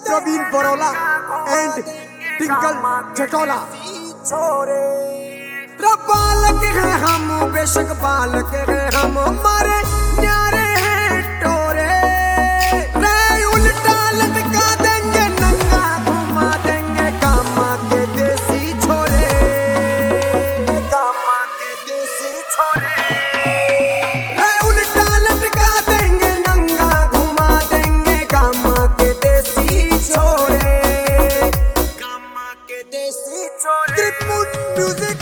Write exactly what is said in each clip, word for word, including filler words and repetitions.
Praveen Barola and Tinkal Jatola. बालक है हम बेशक बालक है हम, हमारे न्यारे हैं टोरे। रे उल्टा लटका देंगे नंगा घुमा देंगे कामा के देसी छोरे, कामा के देसी छोरे। रे उल्टा लटका देंगे नंगा घुमा देंगे कामा के देसी छोरे, कामा के देसी छोरे। त्रिपुट म्यूजिक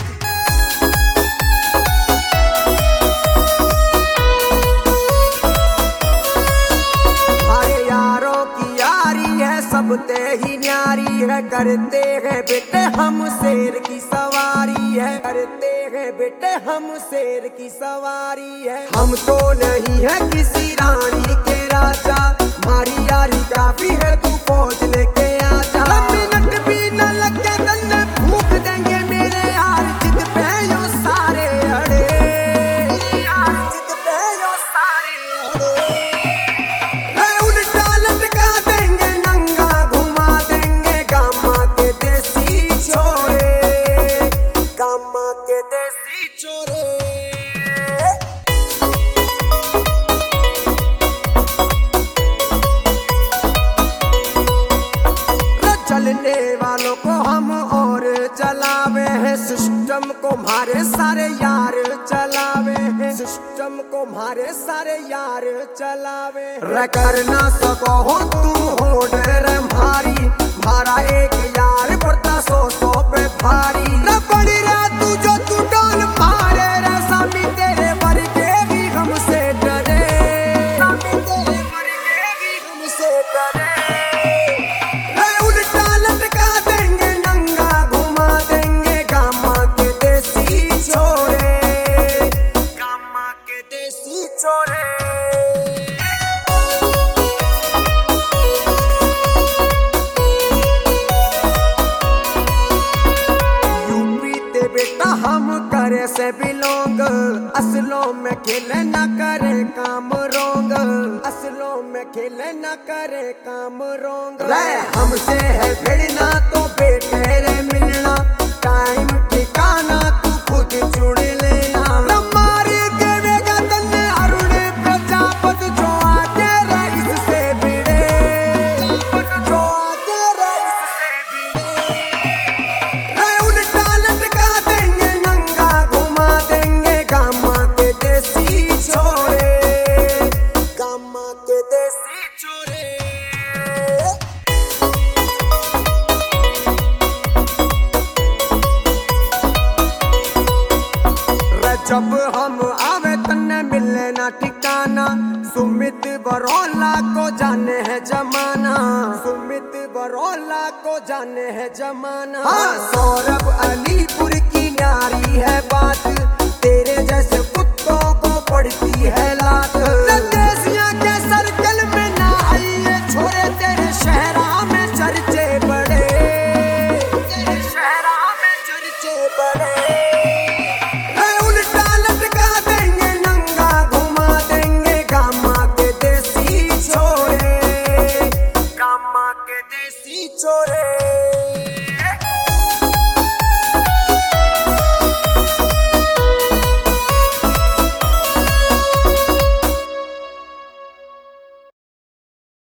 सबते ही न्यारी है, करते हैं बेटे हम शेर की सवारी है, करते हैं बेटे हम शेर की सवारी है। हम तो नहीं है किसी रानी के राजा, हमारी यारी काफी है तू फौज लेके आजा। मिनट भी न लगे गन्ने फूक देंगे मेरे यार जिद पे यो सारे अड़े, यार जिद पे यो सारे अड़े। चलने वालों को हम और चलावे हैं, सिस्टम को हमारे सारे यार चलावे हैं, सिस्टम को हमारे सारे यार चलावे। रे कर ना सको हो तुम हो डर हमारी, हमारा एक यार पड़ता सौ सौ पे भारी। रे बड़ी रात तू जो तू डोल मारे रे सामी तेरे वर्गे भी हमसे डरे, सामी तेरे वर्गे भी हमसे डरे। बेटा हम करे से बिलोंग, असलों में खेले न करे काम रोंग, असलों में खेले न करे काम रोंग। हमसे है भिड़ना तो बेटे रे मिलना, टाइम ठिकाना तू खुद चुन लेना। हमारी देवेगा तन्ने अरुण प्रजापत जो आगे रईस से भिड़े, जो आगे रईस से भिड़े। रे उल्टा लटका देंगे नंगा घुमा देंगे गामा के देसी छोरे, गामा के देसी छोरे। जब हम आवे तन्ने मिले ना ठिकाना, सुमित बरोला को जाने है जमाना, सुमित बरोला को जाने है जमाना। हाँ सौरभ अलीपुर की न्यारी है बात, तेरे जैसे कुत्तों को पड़ती है लात। देसिया के सर्कल में ना आइए छोरे, तेरे शहरा में चर्चे बड़े, तेरे शहरा में चर्चे बड़े। छोरे